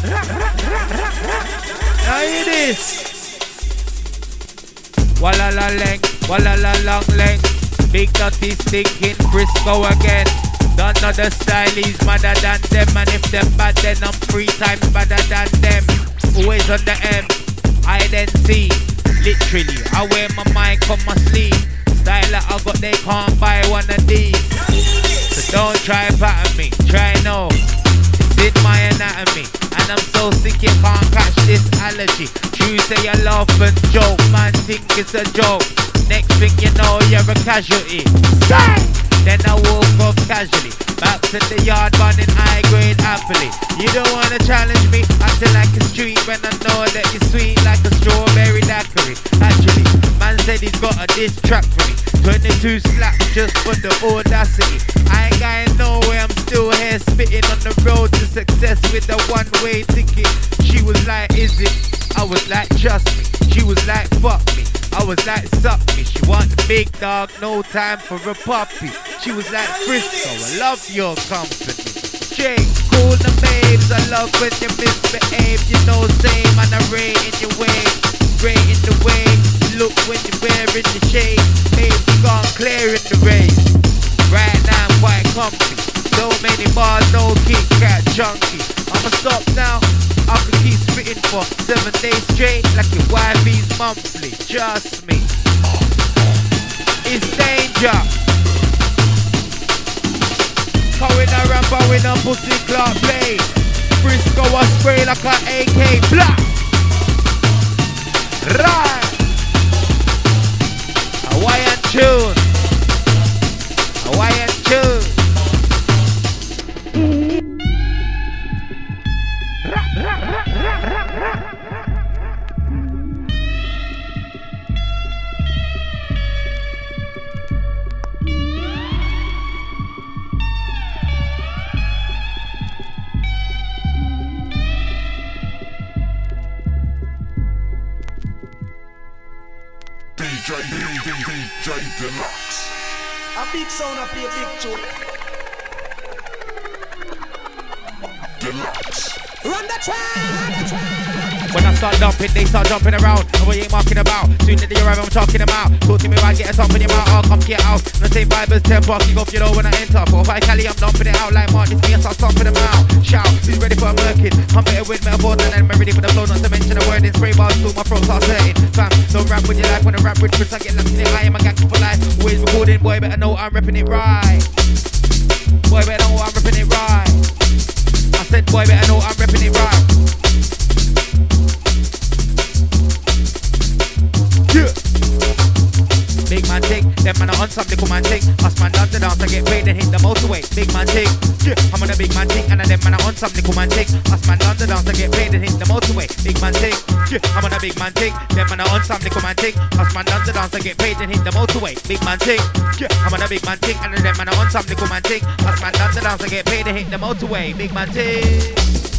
Now hear this. Walla la leng, walla la long leng. Big dirty stinking Frisco again. Don't know the stylies madder than them. And if them bad then I'm three times better than them. Always on the M, I then see. Literally, I wear my mic on my sleeve. Style that I got, they can't buy one of these. So don't try pattern me, try no. It's in my anatomy. And I'm so sick you can't catch this allergy. You say you laugh and joke, man think it's a joke. Next thing you know you're a casualty. Then I woke up casually. Back to the yard running high grade happily. You don't wanna challenge me, acting like a street when I know that you're sweet like a strawberry daiquiri. Actually, man said he's got a diss track for me. twenty-two slaps just for the audacity. I ain't going nowhere, I'm still here spitting on the road to success with a one-way ticket. She was like, is it? I was like, trust me. She was like, fuck me. I was like, suck me. She want the big dog, no time for a puppy. She was like, Frisco, I love your company. Jake, cool the babes, I love when you misbehave. You know, same, and I rate in your way. Great in the way, you look when you're wearing the shade. Babe, you gone clear in the race. Right now I'm quite comfy. So many bars, no Kit Kat junkie. I'ma stop now, I could keep spitting for seven days straight like your wifey's monthly. Trust me, it's danger. Going around, bowing up, pussy clock play. Frisco, I spray like an A K black. Right. Hawaiian tune. Hawaiian tune. D J, D J Deluxe. A big sound up here, big tune. Deluxe. Run the track! When I start dumping, they start jumping around. And we ain't marking about. Soon as they arrive, I'm talking about. Talk to me about getting something in your mouth. I'll come get out. And the same vibe as tempo. Kick off, you know, when I enter. For five Cali, I'm dumping it out like Mark. This me, I start stomping them out. Shout, who's ready for a murking? I'm better with metaphors and I'm ready for the flow. Not to mention a word in spray bars. Till my throat starts hurting. Fam, don't rap with your life. When I rap with Chris, I get left in it. I am a gang for life. Always recording, boy, better know I'm repping it right. Boy, better know I'm repping it right. I said, boy, better know I'm repping it right. Yeah. Big man take, them man are on some little man take. Us man done the dance, I get paid and hit the motorway. Big man take, yeah. I'm on a big man take, and then man are on some little man take. Us man done the dance, I get paid and hit the motorway. Big man take, yeah. I'm on a big man take, them man are on some little man take. Us man done the dance, I get paid and hit the motorway. Big man take, yeah. I'm on a big man take, and then man are on some little man take. Us man done the dance, I get paid and hit the motorway. Big man take.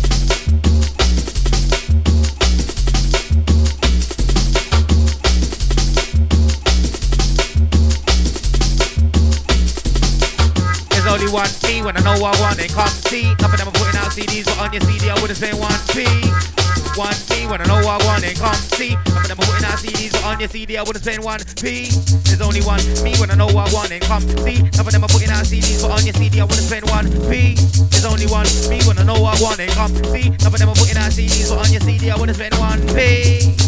Only one P when I know I want it, come see. None of them are putting out C Ds, but on your C D I wouldn't say one P. One P when I know I want it, come see. None of them are putting out C Ds, but on your C D I wouldn't say one P. There's only one me when I know I want it, come see. None of them are putting out C Ds, but on your C D I wouldn't spend one P. There's only one me when I know I want it, come see. None of them are putting out C Ds, but on your C D I wouldn't spend one P.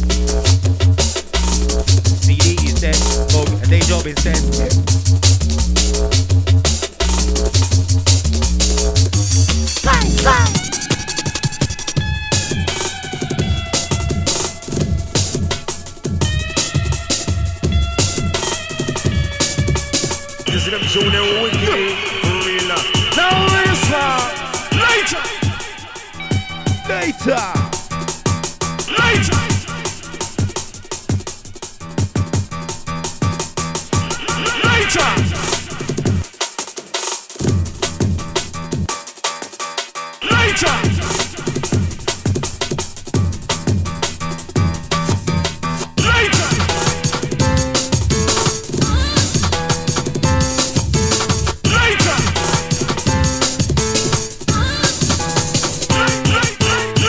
C D is dead, go get a day job instead. Bang, bang. This is them Junior Wiki. Real now. Now listen. Later. Later. Later. Later. Later.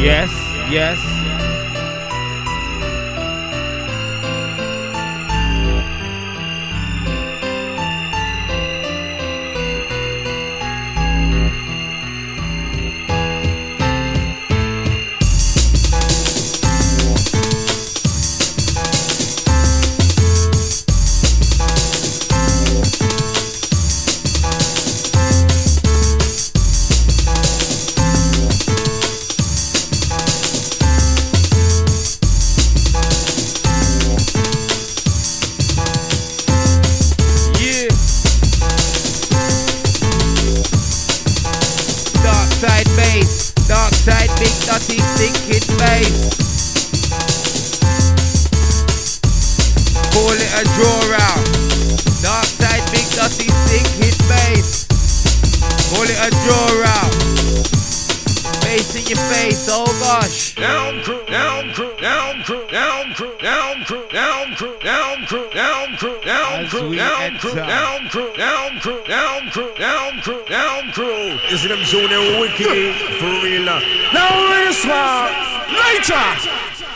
Yes, yes. You see them Junior Wicked for real now. Now this one later.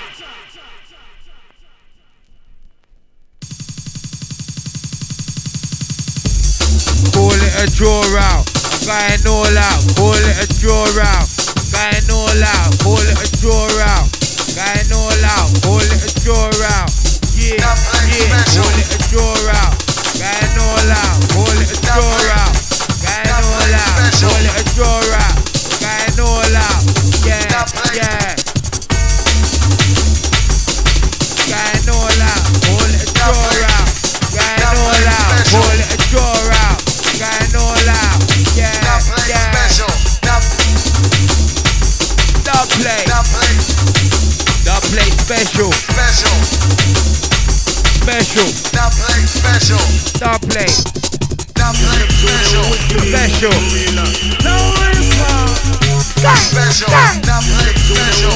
Call it a draw out, going all out. Call it a draw out, going all out. Call it a draw out, going all out. Call it a draw out, yeah, yeah. Call it a draw out, going all out. Call it a draw out, going all out. Call it a draw out, going all out, yeah, yeah. Going all out, call it a draw out, going all out. Call it a draw out, going all out, yeah, yeah. Dub play, dub play special, special, special, dub play special, dub play, dub play special, special. Now this one special, dub play special.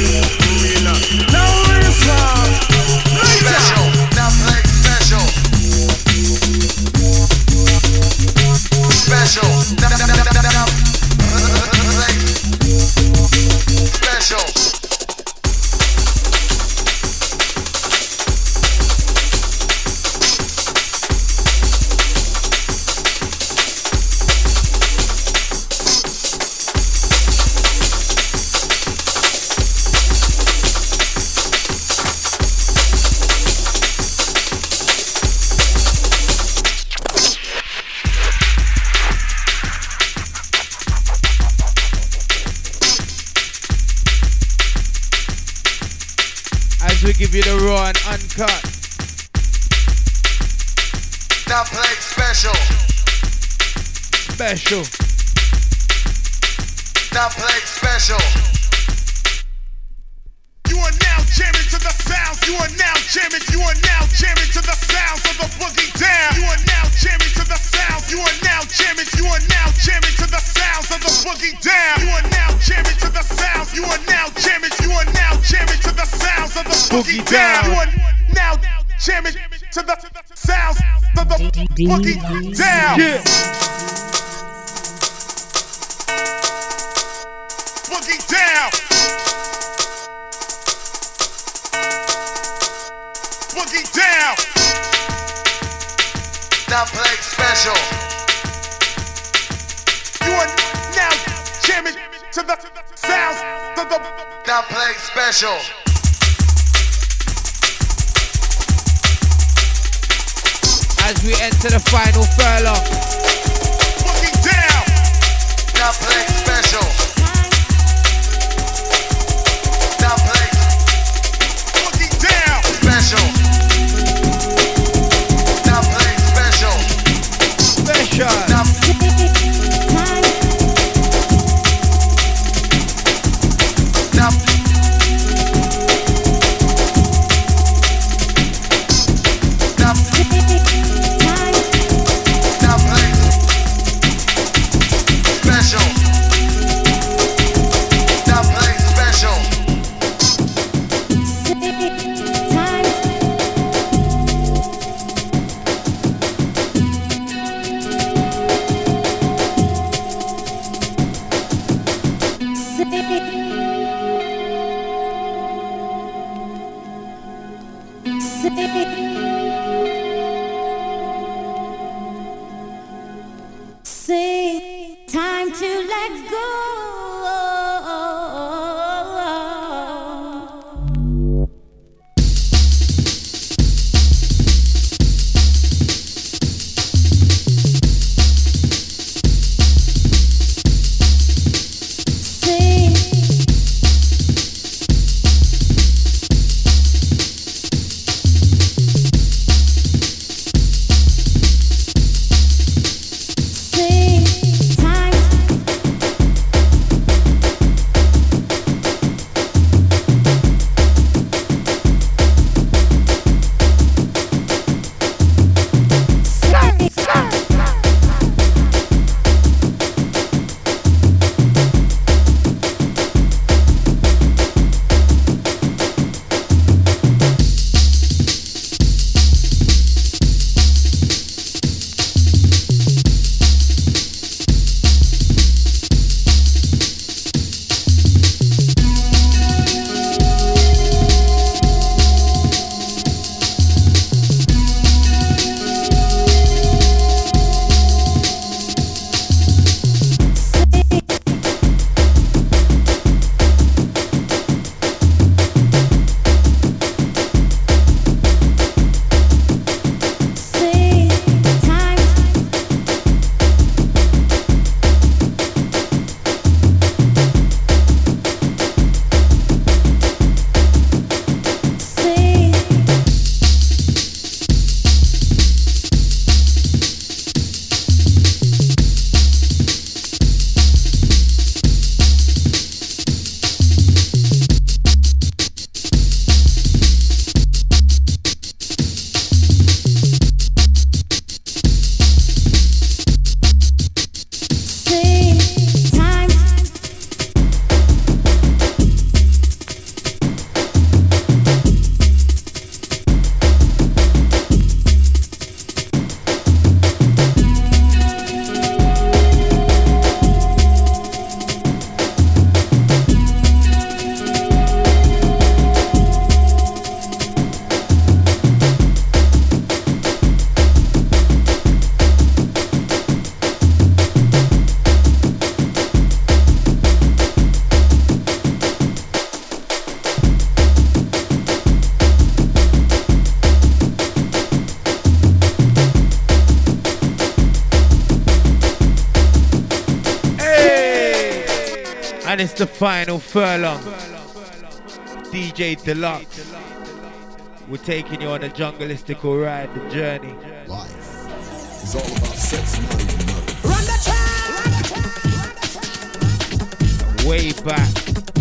Now this one special, dub play special, special, dub dub dub dub dub special. We give you the raw and uncut. Dub play special. Special. Dub play special. You are now jamming to the sounds. You are now jamming. You are now jamming to the sounds of the boogie down. You are now jamming to the sounds. You are now jamming. You are now jamming to the sounds of the boogie down. You are now jamming to the sounds. You are now jamming. You are now jamming to the sounds of the boogie down. You are now jamming to the sounds of the boogie down. Yeah. Boogie down. Boogie down. Dub play special. You are now jamming to the sounds of the Dub play special. As we enter the final furlong. Boogie down. Dub play special. Dub play. Boogie down. Special. Dub play special. Special. Dub. Dub. Dub. Dub play. to let go. And it's the final furlong. D J Deluxe. We're taking you on a jungleistical ride, the journey. Life is all about sex, money, and money. Run the track! Way back.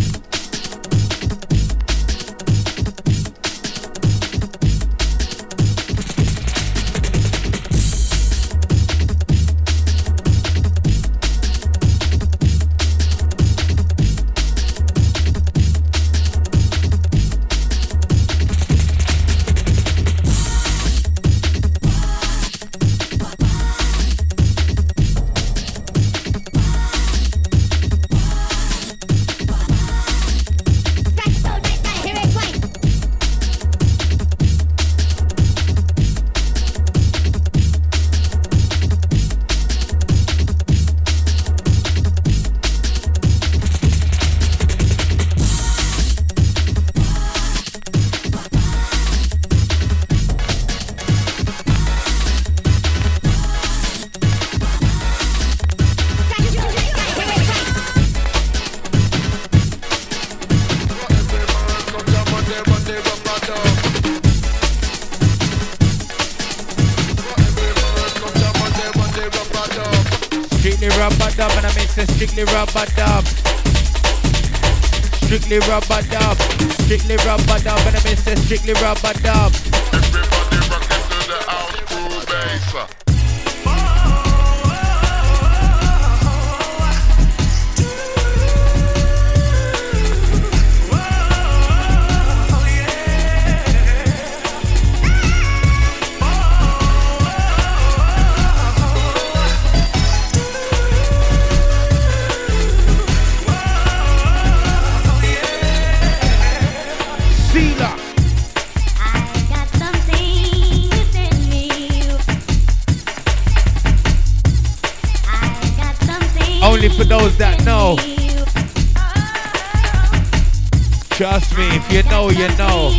Strictly rubber dub. Strictly rubber dub. Strictly rubber dub. And I mean say strictly rubber dub. Everybody rockin' to the house crew bass. I got something within me. only for those that know. Trust me, if you know, you know.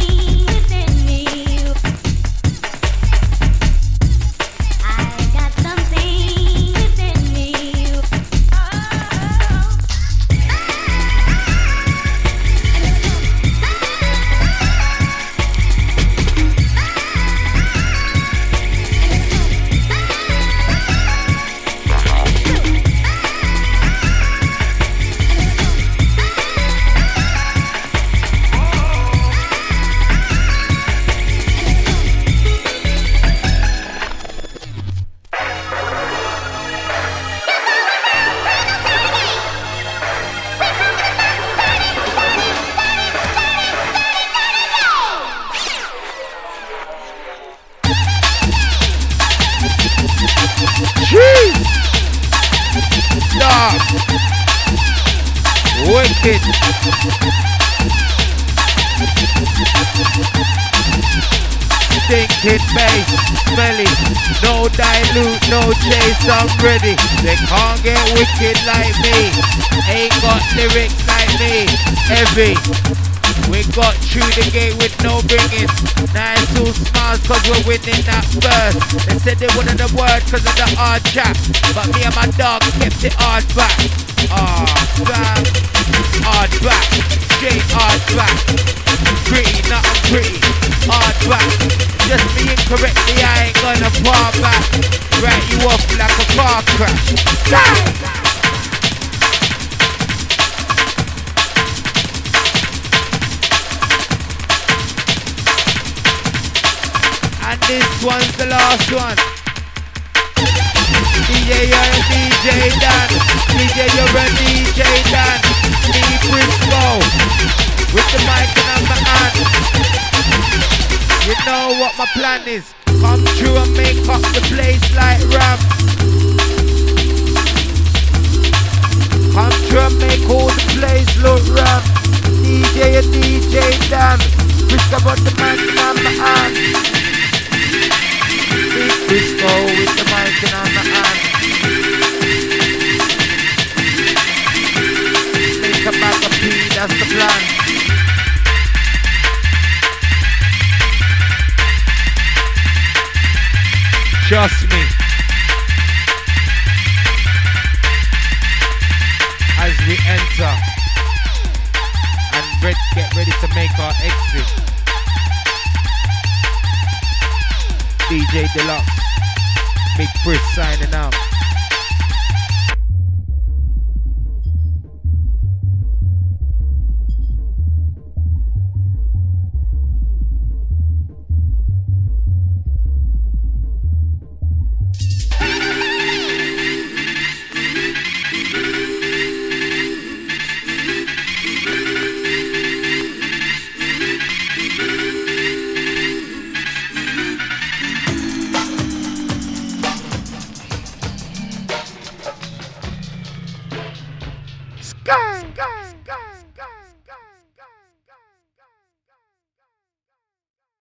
Wicked. Stinking bass, smelly. No dilute, no chase, I'm ready. They can't get wicked like me. Ain't got lyrics like me. Heavy. We got through the gate with no bringing. Nice all smiles cause we're winning that first. They said they wanted the word cause of the hard chat, but me and my dog kept it hard back. Ah, bam. Hard back. Straight hard back. Pretty, nothing pretty. Hard back. Just me incorrectly, I ain't gonna fall back. Write you off like a car crash. Stop! And this one's the last one. D J, you're a D J Dan. D J, you're a D J Dan. Me Briscoe with the mic in my hand. You know what my plan is. Come through and make up the place like Ram. Come through and make all the place look Ram. D J, a D J Dan. Briscoe got the mic in my hand. Big Briscoe with the mic in my hand. Make a bag of pea, that's the plan. Trust me. As we enter and red, get ready to make our exit. D J Deluxe, Big Chris signing out. Sky, sky.